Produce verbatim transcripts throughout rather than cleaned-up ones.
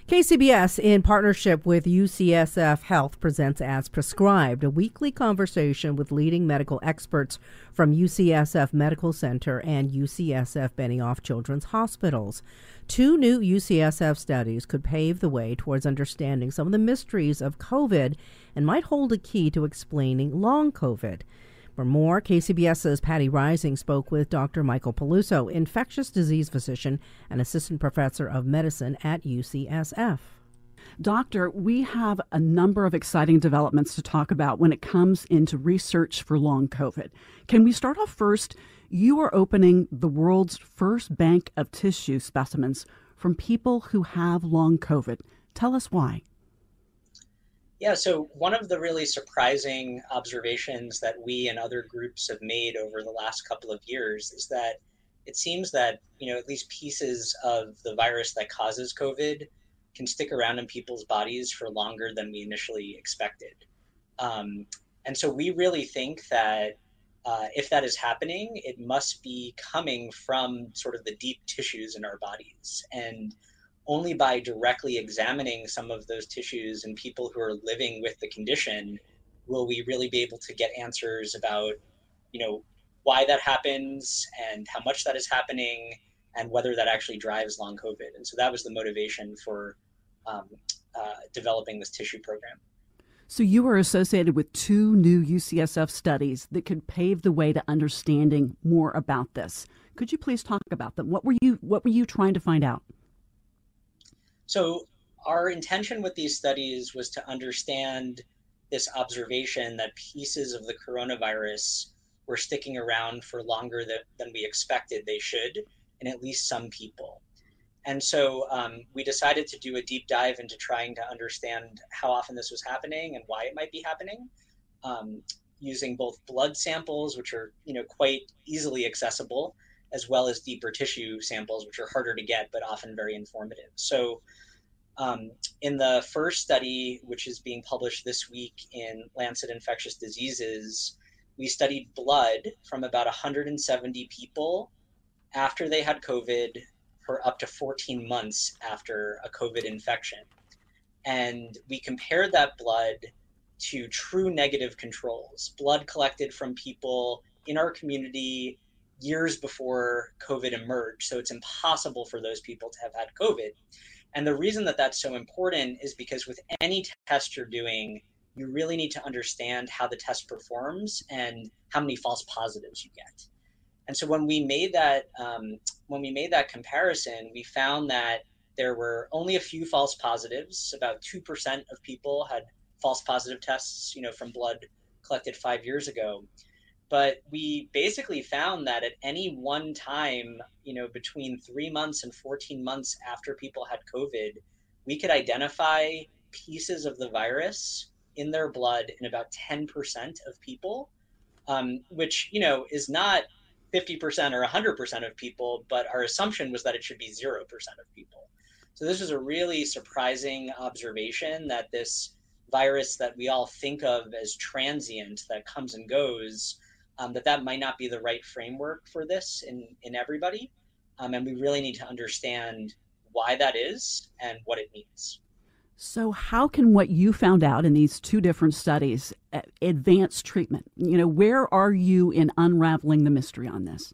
K C B S, in partnership with U C S F Health, presents As Prescribed, a weekly conversation with leading medical experts from U C S F Medical Center and U C S F Benioff Children's Hospitals. Two new U C S F studies could pave the way towards understanding some of the mysteries of COVID and might hold a key to explaining long COVID. For more, KCBS's Patty Rising spoke with Doctor Michael Peluso, infectious disease physician and assistant professor of medicine at U C S F. Doctor, we have a number of exciting developments to talk about when it comes into research for long COVID. Can we start off first? You are opening the world's first bank of tissue specimens from people who have long COVID. Tell us why. Yeah, so one of the really surprising observations that we and other groups have made over the last couple of years is that it seems that, you know, at least pieces of the virus that causes COVID can stick around in people's bodies for longer than we initially expected. Um, and so we really think that uh, if that is happening, it must be coming from sort of the deep tissues in our bodies. And only by directly examining some of those tissues in people who are living with the condition will we really be able to get answers about, you know, why that happens and how much that is happening and whether that actually drives long COVID. And so that was the motivation for um, uh, developing this tissue program. So you are associated with two new U C S F studies that could pave the way to understanding more about this. Could you please talk about them? What were you What were you trying to find out? So our intention with these studies was to understand this observation that pieces of the coronavirus were sticking around for longer than, than we expected they should in at least some people. And so um, we decided to do a deep dive into trying to understand how often this was happening and why it might be happening, um, using both blood samples, which are, you know, quite easily accessible, as well as deeper tissue samples, which are harder to get, but often very informative. So um, in the first study, which is being published this week in Lancet Infectious Diseases, we studied blood from about one hundred seventy people after they had COVID for up to fourteen months after a COVID infection. And we compared that blood to true negative controls, blood collected from people in our community years before COVID emerged. So it's impossible for those people to have had COVID. And the reason that that's so important is because with any test you're doing, you really need to understand how the test performs and how many false positives you get. And so when we made that, um, when we made that comparison, we found that there were only a few false positives. About two percent of people had false positive tests, you know, from blood collected five years ago. But we basically found that at any one time, you know, between three months and fourteen months after people had COVID, we could identify pieces of the virus in their blood in about ten percent of people, um, which, you know, is not fifty percent or one hundred percent of people, but our assumption was that it should be zero percent of people. So this was a really surprising observation that this virus that we all think of as transient, that comes and goes, Um, that that might not be the right framework for this in, in everybody. Um, and we really need to understand why that is and what it means. So how can what you found out in these two different studies uh, advance treatment? You know, where are you in unraveling the mystery on this?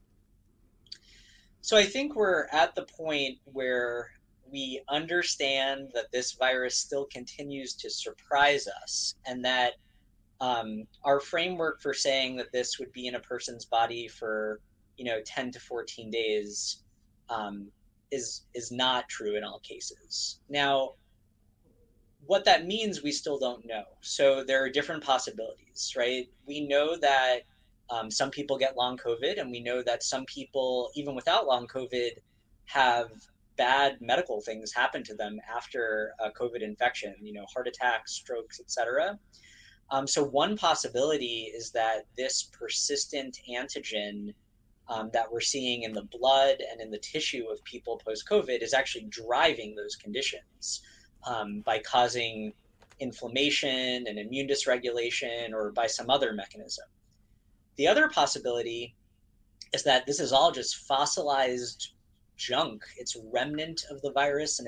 So I think we're at the point where we understand that this virus still continues to surprise us, and that Um, our framework for saying that this would be in a person's body for, you know, ten to fourteen days um, is is not true in all cases. Now, what that means, we still don't know. So there are different possibilities, right? We know that um, some people get long COVID, and we know that some people, even without long COVID, have bad medical things happen to them after a COVID infection, you know, heart attacks, strokes, et cetera. Um, so one possibility is that this persistent antigen um, that we're seeing in the blood and in the tissue of people post-COVID is actually driving those conditions um, by causing inflammation and immune dysregulation or by some other mechanism. The other possibility is that this is all just fossilized junk. It's remnant of the virus, and it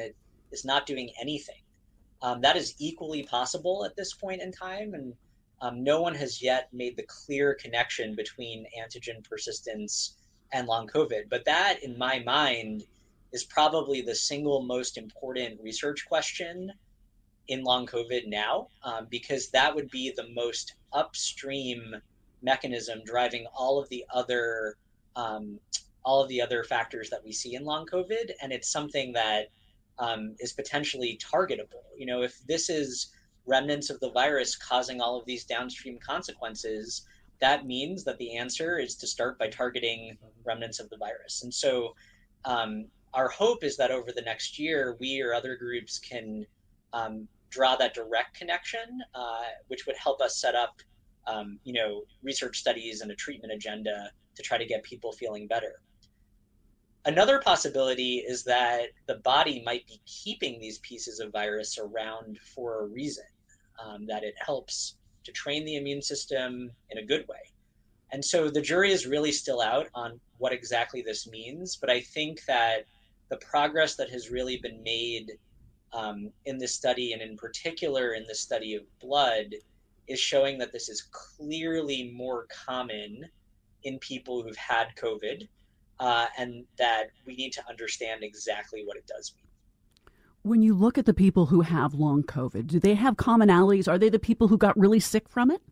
is not doing anything. Um, that is equally possible at this point in time, and um, no one has yet made the clear connection between antigen persistance and long COVID. But that, in my mind, is probably the single most important research question in long COVID now, um, because that would be the most upstream mechanism driving all of the other um, all of the other factors that we see in long COVID, and it's something that um, is potentially targetable. You know, if this is remnants of the virus causing all of these downstream consequences, that means that the answer is to start by targeting remnants of the virus. And so um, our hope is that over the next year, we or other groups can um, draw that direct connection, uh, which would help us set up, um, you know, research studies and a treatment agenda to try to get people feeling better. Another possibility is that the body might be keeping these pieces of virus around for a reason, um, that it helps to train the immune system in a good way. And so the jury is really still out on what exactly this means, but I think that the progress that has really been made um, in this study, and in particular in the study of blood, is showing that this is clearly more common in people who've had COVID, uh, and that we need to understand exactly what it does mean. When you look at the people who have long COVID, do they have commonalities? Are they the people who got really sick from it?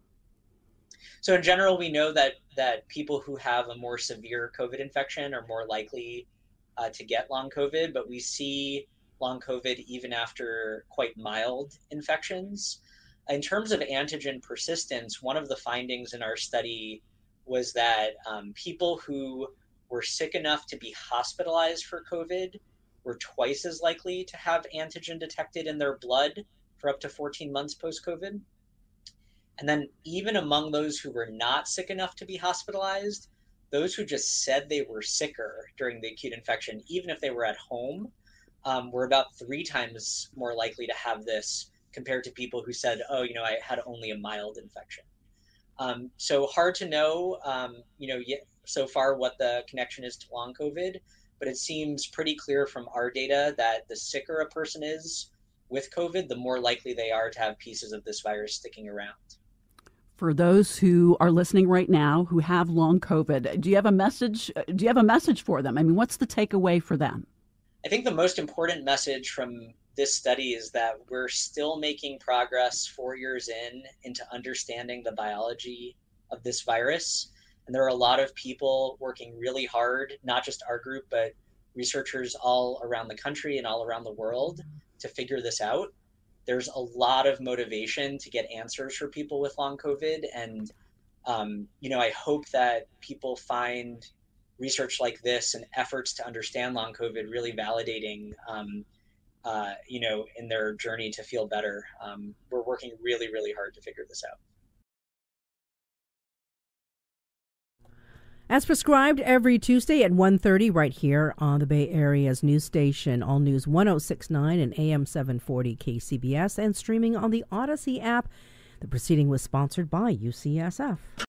So in general, we know that that people who have a more severe COVID infection are more likely uh, to get long COVID, but we see long COVID even after quite mild infections. In terms of antigen persistence, one of the findings in our study was that um, people who were sick enough to be hospitalized for COVID were twice as likely to have antigen detected in their blood for up to fourteen months post-COVID. And then even among those who were not sick enough to be hospitalized, those who just said they were sicker during the acute infection, even if they were at home, um, were about three times more likely to have this compared to people who said, oh, you know, I had only a mild infection. Um, so hard to know, um, you know, yet, so far what the connection is to long COVID, but it seems pretty clear from our data that the sicker a person is with COVID, the more likely they are to have pieces of this virus sticking around. For those who are listening right now who have long COVID, do you have a message? Do you have a message for them? I mean, what's the takeaway for them? I think the most important message from this study is that we're still making progress four years in into understanding the biology of this virus. And there are a lot of people working really hard, not just our group, but researchers all around the country and all around the world to figure this out. There's a lot of motivation to get answers for people with long COVID. And, um, you know, I hope that people find research like this and efforts to understand long COVID really validating, um, uh, you know, in their journey to feel better. Um, we're working really, really hard to figure this out. As prescribed every Tuesday at one thirty right here on the Bay Area's news station, All News one oh six point nine and A M seven forty K C B S, and streaming on the Odyssey app. The proceeding was sponsored by U C S F.